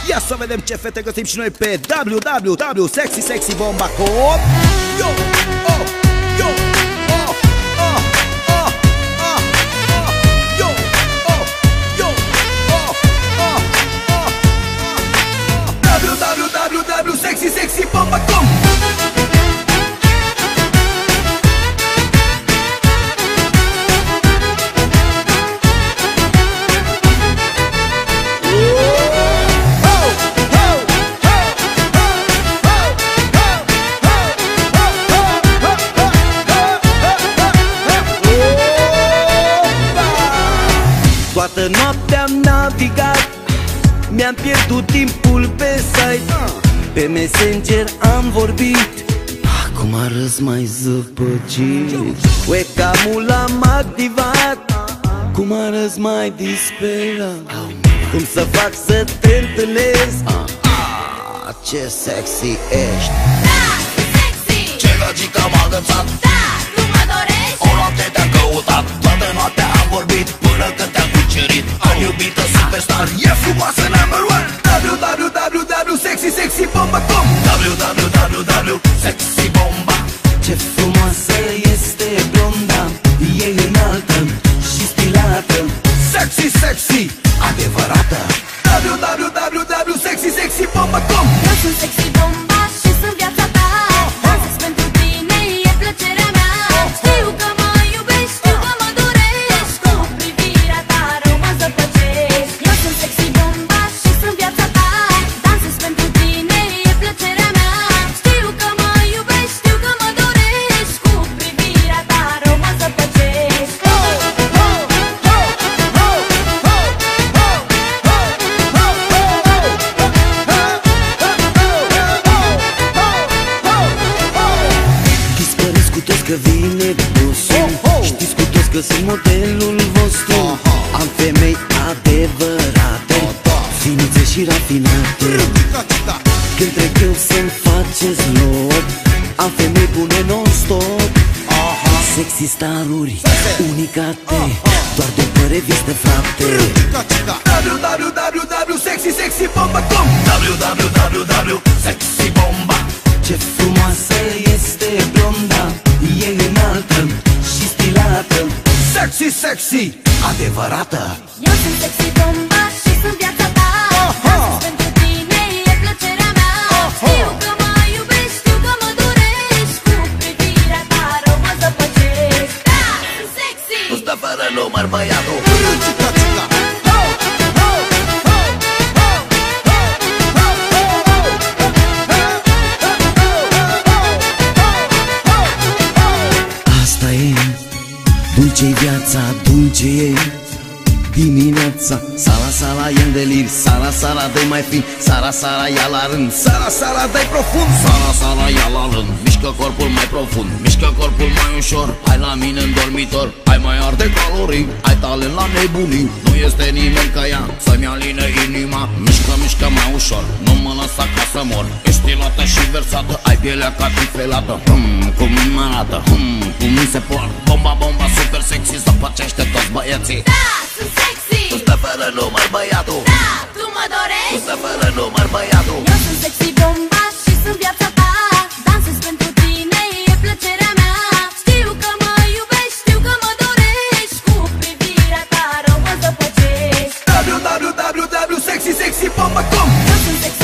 Ia să vedem ce fete găsim și noi pe www.sexysexybomba.com. Yo, oh, yo, oh, oh, oh, oh, yo, oh, yo, oh, oh, oh, www.sexysexybomba.com. Toată noaptea am navigat, mi-am pierdut timpul pe site, pe Messenger am vorbit, acum arăs mai zăpăcit. Webcam-ul am activat, cum arăs mai disperat. Cum să fac să te întâlnesc? Ce sexy ești. Da, sexy. Ce gagică m-a agățat. Da, tu mă dorești. O noapte te-am căutat, toată noaptea am vorbit, până când te-am cucerit. Am iubită superstar, e frumoasă number one. www.sexysexybomba.com. www.sexybomba. Ce frumoasă este blonda, e înaltă și stilată, Sexy, sexy, Adevărată. www.sexysexybomba.com. Eu sunt sexy bomba și sunt viața ta. Dansez pentru tine, e plăcerea mea. Știu că mă iubești, știu că mă dorești. Cu privirea ta rău mă zăpăcești. Eu sunt sexy bomba și sunt viața ta. Dansez pentru tine, e plăcerea mea. Știu că mă iubești, știu că mă dorești. Cu privirea ta rău mă zăpăcești. dispărâți cu toți că vine busul. Știți cu toți că sunt modelul vostru. Am femei adevărate, finuțe și rafinate. Când trec eu să-mi faceți loc, am femei bune non-stop. Sexy staruri, unicate, doar după revistă, frate. www.sexysexybomba.com. www.sexybomba. Ce frumoasă este blonda, e înaltă și stilată, Sexy, sexy, Adevărată. Eu sunt sexy bomba și sunt viața ta. Dansez pentru tine, e plăcerea mea. Știu că mă iubești, știu că mă dorești. Cu privirea ta rău mă zăpăcești. Da, sunt sexy. Nu stă fără număr băiatul. asta e, dulce-i viața, dulce e dimineața. Sala, sala, e în delir, sala, sala, dă-i mai fin, sala, sala, ia la rând, Sara, Sara, dai profund. Sara, Sara, ia la rând. Mișcă corpul mai profund, mișcă corpul mai ușor. Hai la mine în dormitor, ai mai arde calorii, ai talent la nebunii. Nu este nimeni ca ea să-mi aline inima. Mișcă, mișcă mai ușor, nu mă lăsa ca să mor. Ești stilată și versată, ai pielea ca tifelată. Cum arată, cum se poartă. Bomba, bomba, super sexy, zăpăcește toți băieții. Da, sunt sexy. Nu stă fără număr băiatul. Da, tu mă Nu dorești. stă fără număr băiatul. Eu sunt sexy bomba și sunt viața ta. Dansez pentru tine, e plăcerea mea. Știu că mă iubești, știu că mă dorești. Cu privirea ta rău mă zăpăcești. www.sexysexybomba.com. Eu sunt sexy